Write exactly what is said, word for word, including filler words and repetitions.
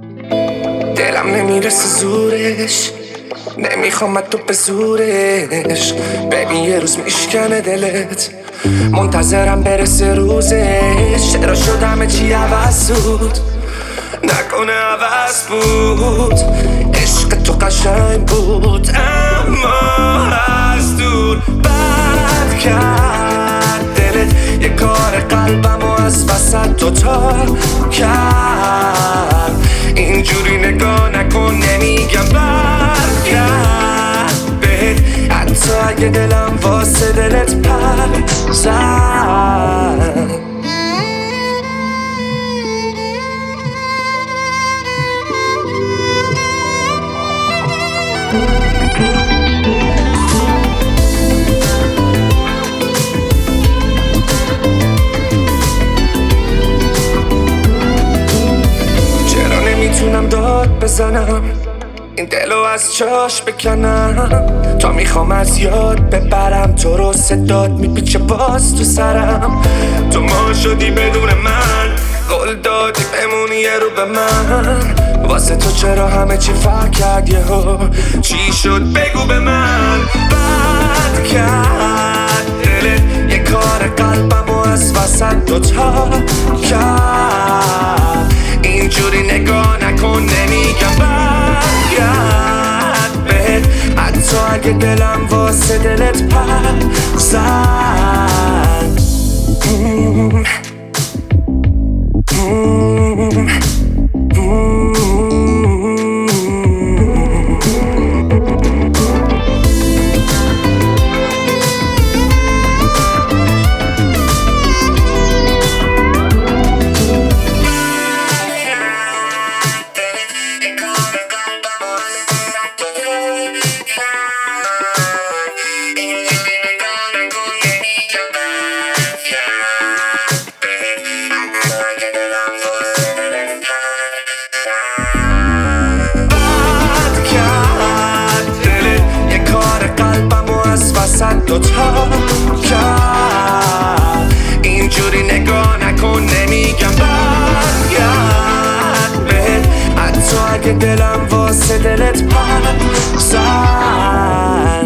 دلم نمیرسه زورش، نمیخوام تو به زورش. ببین یه روز میشکنه دلت، منتظرم برسه روزش. چرا شدم چی عوض بود، نکنه عوض بود. عشق تو قشنگ بود اما از دور بد کرد دلت. یه کار قلبمو از وسط دوتا کرد. اینجوری نگاه نکن، نمیگم برگرد بهت، حتی اگه دلم واسه دلت پر زد. چرا نمیتونم داد بزنم، این دلو از جاش بکنم. تا میخوام از یاد ببرم تو رو، صدات میپیچه باز تو سرم. تو ما شدی بدون من، قول دادی بمونی یه رو به من. واسه تو چرا همه چی فرق کرد یهو، چی شد بگو به من. بد کرد دلت، یه کار قلبمو از وسط دوتا کرد. اینجوری نگاه نکن، نمیگم برگرد بهت، حتی اگه دلم واسه دلت پر زد. دوتا کرد. اینجوری نگاه نکن، نمیگم برگرد بهت، حتی اگه دلم واسه دلت پر زد.